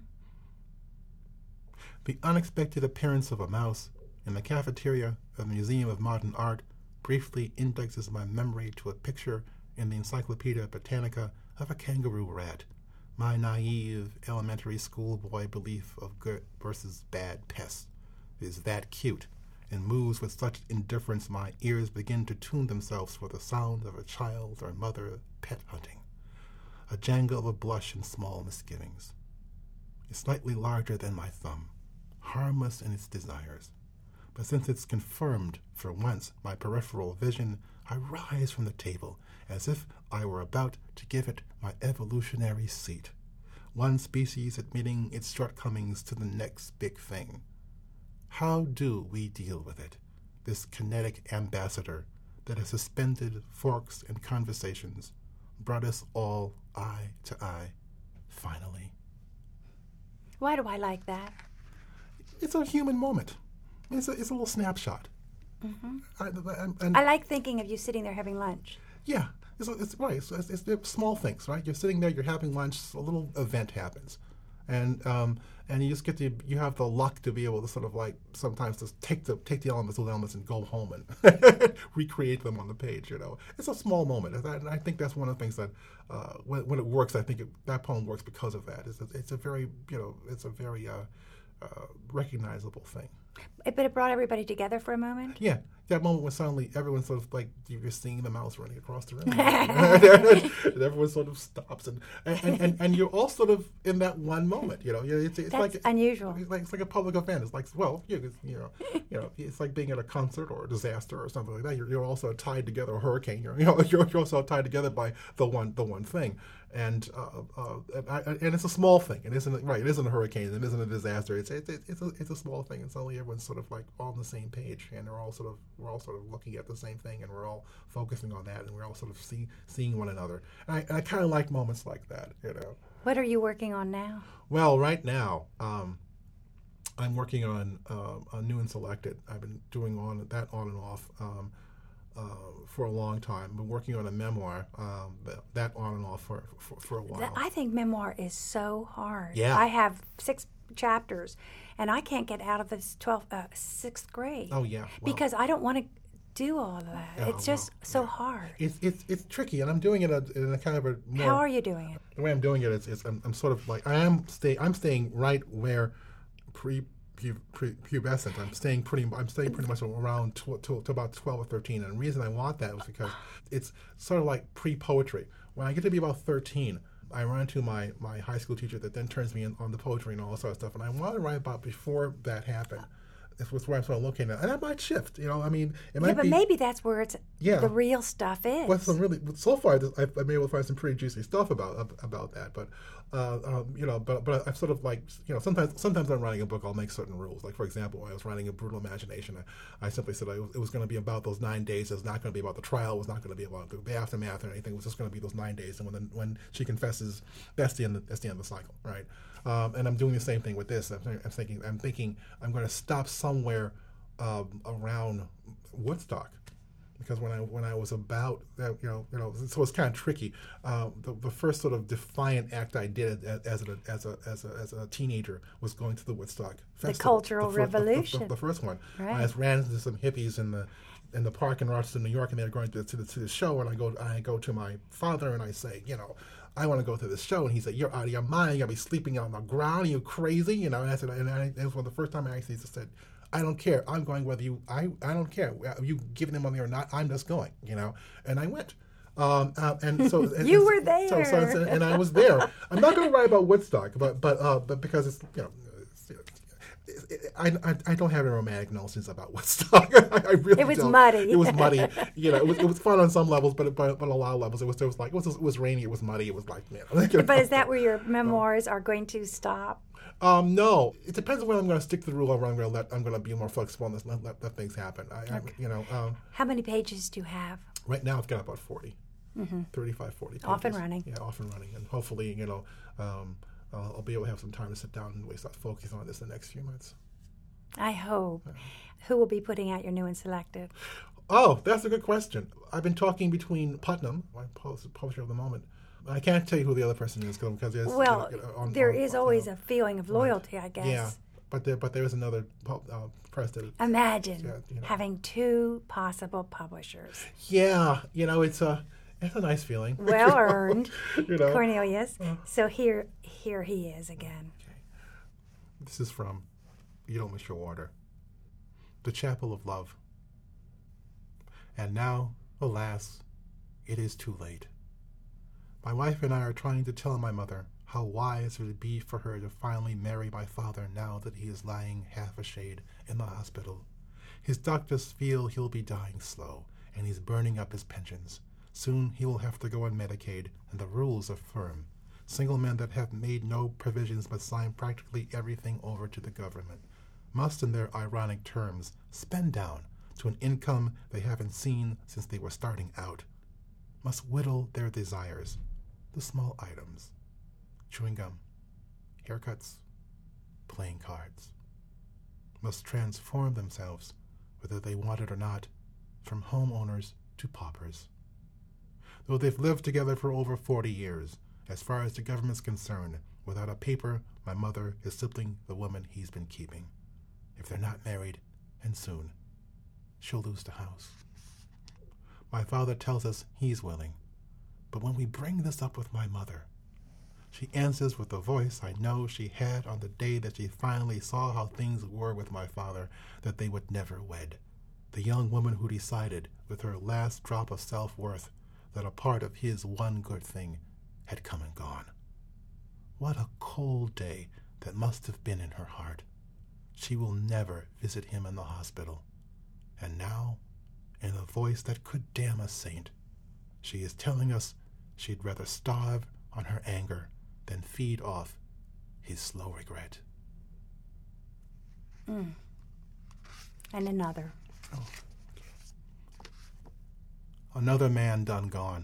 The unexpected appearance of a mouse in the cafeteria of the Museum of Modern Art briefly indexes my memory to a picture in the Encyclopedia Britannica of a kangaroo rat. My naive elementary schoolboy belief of good versus bad pests is that cute and moves with such indifference my ears begin to tune themselves for the sound of a child or mother pet hunting. A jangle of blush and small misgivings. It's slightly larger than my thumb, harmless in its desires. But since it's confirmed for once my peripheral vision, I rise from the table as if I were about to give it my evolutionary seat, one species admitting its shortcomings to the next big thing. How do we deal with it, this kinetic ambassador that has suspended forks and conversations, brought us all eye to eye, finally. Why do I like that? It's a human moment. It's a little snapshot. I like thinking of you sitting there having lunch. Yeah, it's right. It's small things, right? You're sitting there, you're having lunch, a little event happens, and you just you have the luck to be able to sort of like sometimes just take the elements, those elements, and go home and recreate them on the page. It's a small moment, and I think that's one of the things that when it works, I think that poem works because of that. It's a very recognizable thing. But it brought everybody together for a moment? Yeah. That moment when suddenly everyone sort of like, you're seeing the mouse running across the room. And everyone sort of stops and you're all sort of in that one moment, It's That's like unusual. It's like a public event. It's like, well, it's like being at a concert or a disaster or something like that. You're also tied together, a hurricane. You're also tied together by the one thing. And it's a small thing. It isn't right. It isn't a hurricane. It isn't a disaster. It's a small thing. And suddenly everyone's sort of like all on the same page, and we're all sort of looking at the same thing, and we're all focusing on that, and we're all sort of seeing one another. And I kind of like moments like that. What are you working on now? Well, right now, I'm working on a New and Selected. I've been doing on and off. For a long time. Been working on a memoir, that on and off for a while. I think memoir is so hard. Yeah. I have 6 chapters, and I can't get out of this 6th grade. Oh, yeah. Well, because I don't want to do all of that. Oh, It's just so hard. It's tricky, and I'm doing it in a kind of a more... How are you doing it? The way I'm doing it is I'm sort of like, I'm staying right where pubescent. I'm staying pretty much around to about 12 or 13. And the reason I want that was because it's sort of like pre-poetry. When I get to be about 13, I run into my high school teacher that then turns me on the poetry and all that sort of stuff. And I want to write about before that happened. That's where I'm sort of looking at, and that might shift. It might but be, maybe that's where the real stuff is. Well, so far I've been able to find some pretty juicy stuff about that. But but I've sort of like, sometimes I'm writing a book, I'll make certain rules. Like, for example, when I was writing A Brutal Imagination, I simply said it was going to be about those 9 days. It was not going to be about the trial. It was not going to be about the aftermath or anything. It was just going to be those 9 days. And when she confesses, that's the end of the cycle, right? And I'm doing the same thing with this. I'm thinking I'm going to stop somewhere around Woodstock, because when I was about so it's kind of tricky. The first sort of defiant act I did as a teenager was going to the Woodstock Festival. The Cultural Revolution. The first one. Right. I ran into some hippies in the park in Rochester, New York, and they were going to the show, and I go to my father and I say, I want to go to this show, and he said, "You're out of your mind. You're gonna be sleeping on the ground. Are you crazy?" And I said, it was the first time I actually just said, "I don't care. I'm going whether you. I don't care. Are you giving them money or not? I'm just going." And I went. And so you were there. So and I was there. I'm not going to write about Woodstock, but because it's I don't have any romantic notions about Woodstock. I really don't. It was muddy. It was muddy. It was fun on some levels, but a lot of levels it was rainy. It was muddy. It was like, man. But is that where your memoirs are going to stop? No, it depends on whether I'm going to stick to the rule or I'm going to be more flexible and let things happen. How many pages do you have? Right now, I've got about 40, 35, 40 pages. Off and running. Yeah, off and running, and hopefully, I'll be able to have some time to sit down and really start focusing on this in the next few months. I hope. Who will be putting out your New and Selected? Oh, that's a good question. I've been talking between Putnam, my publisher of the moment. I can't tell you who the other person is because there's there is always a feeling of loyalty, I guess. Yeah, but there is another press that. Imagine having 2 possible publishers. Yeah, it's a nice feeling. Well earned, Cornelius. So here he is again. Okay. This is from You Don't Miss Your Water. The Chapel of Love. And now, alas, it is too late. My wife and I are trying to tell my mother how wise it would be for her to finally marry my father now that he is lying half a shade in the hospital. His doctors feel he'll be dying slow, and he's burning up his pensions. Soon he will have to go on Medicaid, and the rules are firm. Single men that have made no provisions but sign practically everything over to the government must, in their ironic terms, spend down to an income they haven't seen since they were starting out, must whittle their desires. the small items: chewing gum, haircuts, playing cards, must transform themselves, whether they want it or not, from homeowners to paupers. Though they've lived together for over 40 years, as far as the government's concerned, without a paper, my mother is simply the woman he's been keeping. If they're not married, and soon, she'll lose the house. My father tells us he's willing, but when we bring this up with my mother, she answers with the voice I know she had on the day that she finally saw how things were with my father, that they would never wed. The young woman who decided, with her last drop of self-worth, that a part of his one good thing had come and gone. What a cold day that must have been in her heart. She will never visit him in the hospital. And now, in a voice that could damn a saint, she is telling us she'd rather starve on her anger than feed off his slow regret. And another. Oh. Another man done gone.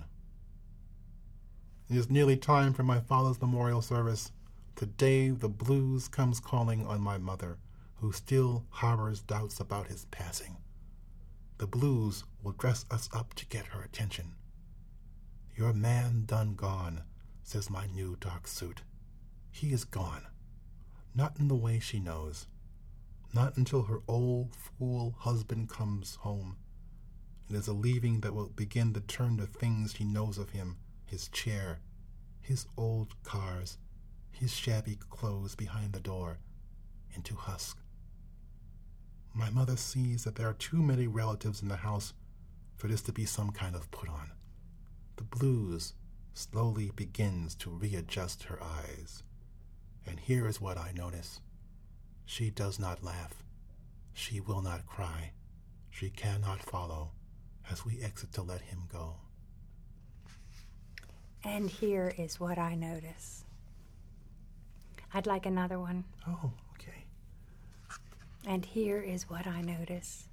It is nearly time for my father's memorial service. Today the blues comes calling on my mother, who still harbors doubts about his passing. The blues will dress us up to get her attention. Your man done gone, says my new dark suit. He is gone. Not in the way she knows. Not until her old fool husband comes home. It is a leaving that will begin to turn the things she knows of him, his chair, his old cars, his shabby clothes behind the door, into husk. My mother sees that there are too many relatives in the house for this to be some kind of put-on. The blues slowly begins to readjust her eyes. And here is what I notice. She does not laugh. She will not cry. She cannot follow as we exit to let him go. And here is what I notice. I'd like another one. Oh, okay. And here is what I notice.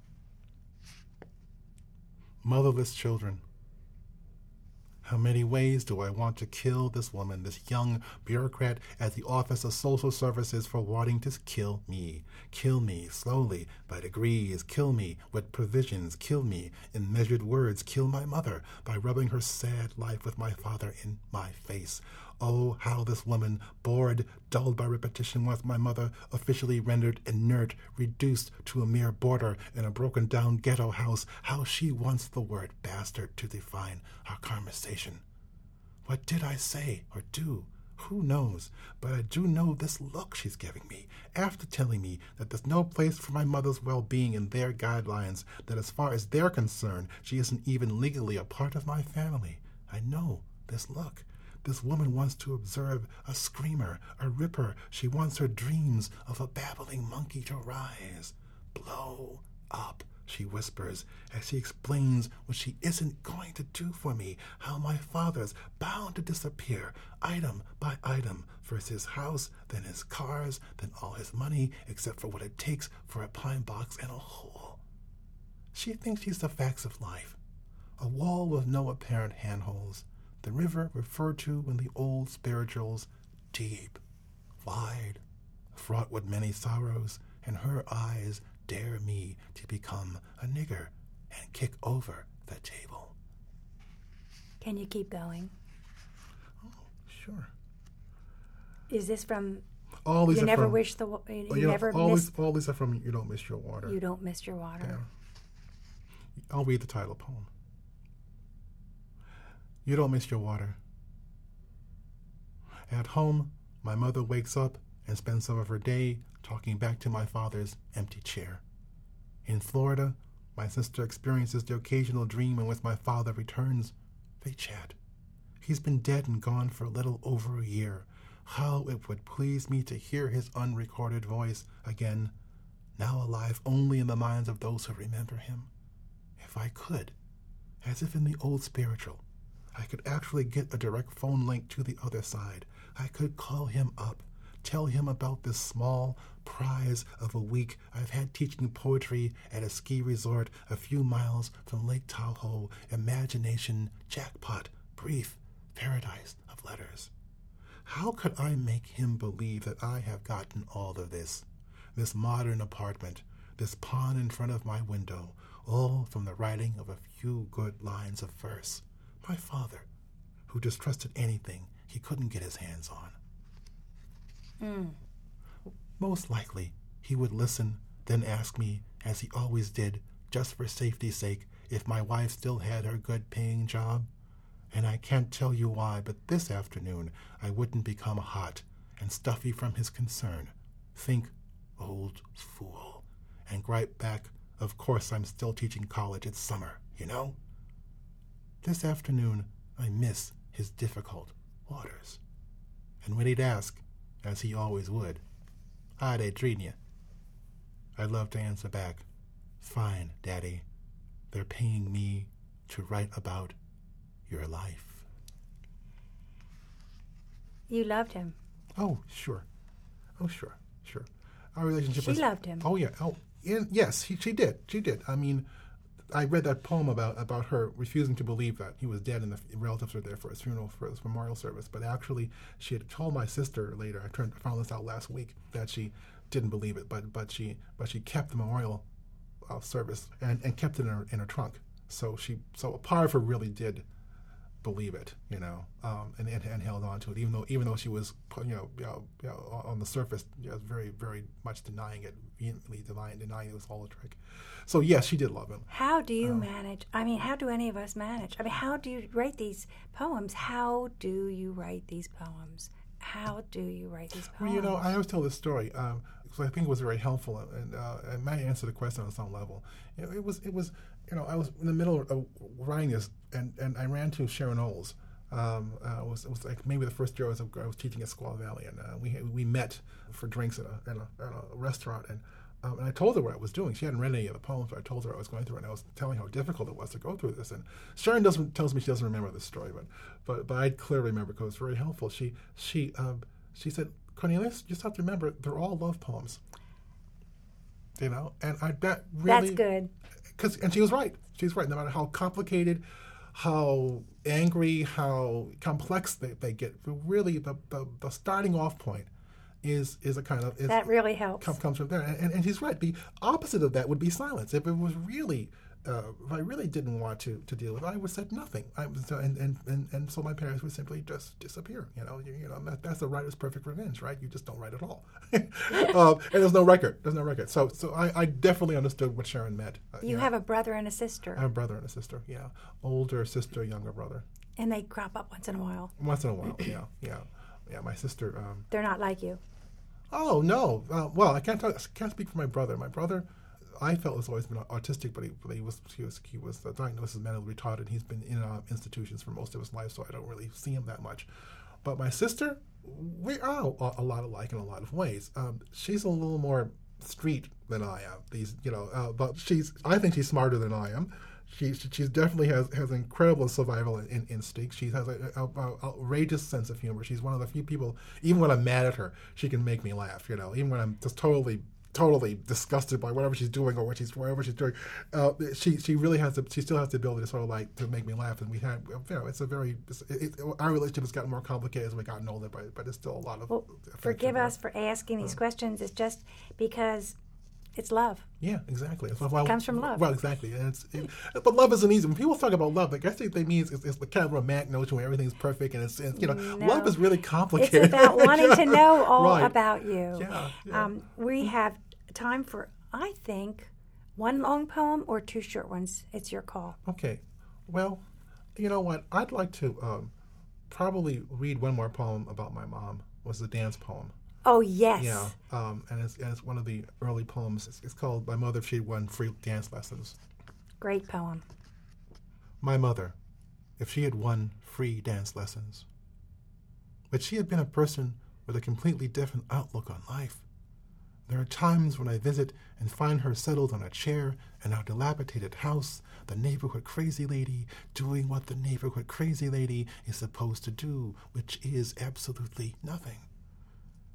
Motherless children. How many ways do I want to kill this woman, this young bureaucrat at the Office of Social Services, for wanting to kill me? Kill me slowly, by degrees, kill me with provisions, kill me in measured words, kill my mother by rubbing her sad life with my father in my face. Oh, how this woman, bored, dulled by repetition, wants my mother officially rendered inert, reduced to a mere boarder in a broken-down ghetto house, how she wants the word bastard to define our conversation. What did I say or do? Who knows? But I do know this look she's giving me, after telling me that there's no place for my mother's well-being in their guidelines, that as far as they're concerned, she isn't even legally a part of my family. I know this look. This woman wants to observe a screamer, a ripper. She wants her dreams of a babbling monkey to rise. Blow up, she whispers, as she explains what she isn't going to do for me, how my father's bound to disappear, item by item, first his house, then his cars, then all his money, except for what it takes for a pine box and a hole. She thinks she's the facts of life. A wall with no apparent handholds. The river referred to in the old spirituals, deep, wide, fraught with many sorrows, and her eyes dare me to become a nigger and kick over the table. Can you keep going? Oh, sure. Is this from all these You are Never from, Wish the You Never all Miss these, all these are from You Don't Miss Your Water. You Don't Miss Your Water. Yeah. I'll read the title poem. You don't miss your water. At home, my mother wakes up and spends some of her day talking back to my father's empty chair. In Florida, my sister experiences the occasional dream in which my father returns. They chat. He's been dead and gone for a little over a year. How it would please me to hear his unrecorded voice again, now alive only in the minds of those who remember him. If I could, as if in the old spiritual, I could actually get a direct phone link to the other side. I could call him up, tell him about this small prize of a week I've had teaching poetry at a ski resort a few miles from Lake Tahoe. Imagination, jackpot, brief, paradise of letters. How could I make him believe that I have gotten all of this modern apartment, this pond in front of my window, all from the writing of a few good lines of verse? My father, who distrusted anything he couldn't get his hands on. Most likely, he would listen, then ask me, as he always did, just for safety's sake, if my wife still had her good-paying job. And I can't tell you why, but this afternoon I wouldn't become hot and stuffy from his concern. Think, old fool, and gripe back, of course I'm still teaching college, it's summer, you know? This afternoon I miss his difficult waters. And when he'd ask, as he always would, "How'd they treating you?" I'd love to answer back, "Fine, Daddy. They're paying me to write about your life." You loved him. Oh, sure. Oh, sure. Our relationship She loved him. Oh, yeah. Yes, she did. She did. I mean, I read that poem about her refusing to believe that he was dead and the relatives were there for his funeral, for his memorial service. But actually, she had told my sister later, I found this out last week, that she didn't believe it, but she kept the memorial service and kept it in her trunk. So a part of her really did believe it, you know, and held on to it, even though she was, on the surface, very, very much denying it, vehemently denying it was all a trick. So yes, she did love him. How do you manage? I mean, how do any of us manage? I mean, how do you write these poems? How do you write these poems? How do you write these poems? Well, you know, I always tell this story because I think it was very helpful and might answer the question on some level. It was. I was in the middle of writing this, and I ran to Sharon Olds. It was like maybe the first year I was teaching at Squaw Valley, and we met for drinks at a restaurant, and I told her what I was doing. She hadn't read any of the poems, but I told her what I was going through, and I was telling her how difficult it was to go through this. And Sharon tells me she doesn't remember this story, but I clearly remember because it was very helpful. She said, "Cornelius, you just have to remember they're all love poems." You know, and that really, that's good. And she was right. She's right. No matter how complicated, how angry, how complex they get, really the starting off point is a kind of that really helps. Comes from there, and she's right. The opposite of that would be silence. If it was really, if I really didn't want to deal with it, I would have said nothing. And so my parents would simply just disappear. You know, that's the writer's perfect revenge, right? You just don't write at all, and there's no record. So I definitely understood what Sharon meant. You have a brother and a sister. I have a brother and a sister. Yeah, older sister, younger brother. And they crop up once in a while. Yeah. My sister. They're not like you. Oh no! Well, I can't speak for my brother. My brother, I felt, has always been autistic, but he was diagnosed as mentally retarded. He's been in institutions for most of his life, so I don't really see him that much. But my sister, we are a lot alike in a lot of ways. She's a little more street than I am. But I think she's smarter than I am. She definitely has incredible survival instinct. She has an outrageous sense of humor. She's one of the few people, even when I'm mad at her, she can make me laugh. You know, even when I'm just totally disgusted by whatever she's doing or whatever she's doing, she really has she still has the ability to sort of like to make me laugh. And we had, our relationship has gotten more complicated as we've gotten older, but it's still a lot of. Well, forgive us for asking these questions. It's just because. It's love. Yeah, exactly. It comes from love. Well, exactly. But love isn't easy. When people talk about love, I guess they mean it's the kind of romantic notion where everything's perfect, and no. Love is really complicated. It's about wanting to know all about you. Yeah. We have time for, I think, one long poem or two short ones. It's your call. Okay. Well, you know what? I'd like to probably read one more poem about my mom. It was a dance poem. Oh, yes. Yeah, and it's one of the early poems. It's called My Mother, If She Had Won Free Dance Lessons. Great poem. My mother, if she had won free dance lessons. But she had been a person with a completely different outlook on life. There are times when I visit and find her settled on a chair in our dilapidated house, the neighborhood crazy lady, doing what the neighborhood crazy lady is supposed to do, which is absolutely nothing.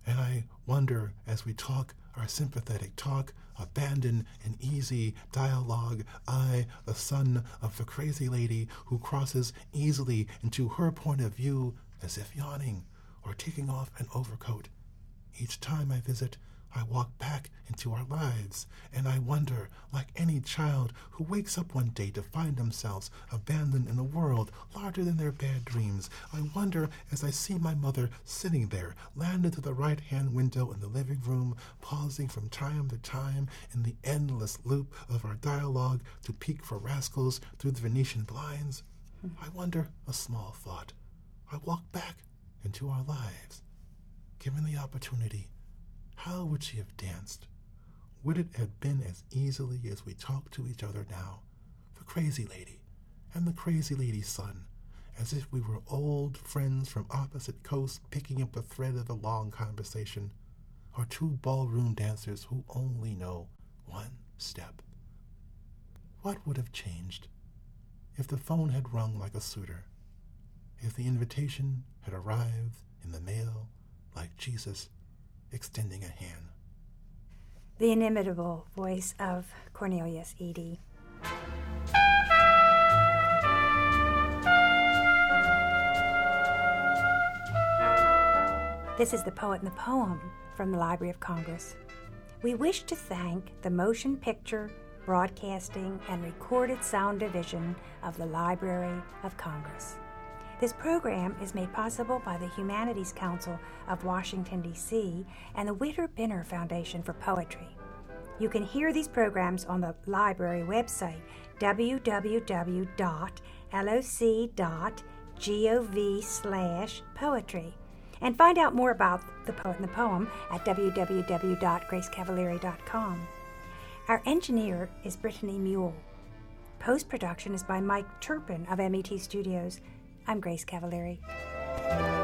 And I wonder, as we talk our sympathetic talk, abandon in easy dialogue, I, the son of the crazy lady who crosses easily into her point of view as if yawning or taking off an overcoat. Each time I visit, I walk back into our lives, and I wonder, like any child who wakes up one day to find themselves abandoned in a world larger than their bad dreams, I wonder as I see my mother sitting there, landed to the right-hand window in the living room, pausing from time to time in the endless loop of our dialogue to peek for rascals through the Venetian blinds. I wonder a small thought. I walk back into our lives. Given the opportunity, how would she have danced? Would it have been as easily as we talk to each other now, the crazy lady and the crazy lady's son, as if we were old friends from opposite coasts picking up a thread of a long conversation, or two ballroom dancers who only know one step? What would have changed if the phone had rung like a suitor, if the invitation had arrived in the mail like Jesus extending a hand? The inimitable voice of Cornelius Eady. This is The Poet and the Poem from the Library of Congress. We wish to thank the Motion Picture, Broadcasting, and Recorded Sound Division of the Library of Congress. This program is made possible by the Humanities Council of Washington, D.C. and the Whitter Benner Foundation for Poetry. You can hear these programs on the library website, www.loc.gov/poetry, and find out more about The Poet and the Poem at www.gracecavalieri.com. Our engineer is Brittany Mule. Post-production is by Mike Turpin of MET Studios. I'm Grace Cavalieri.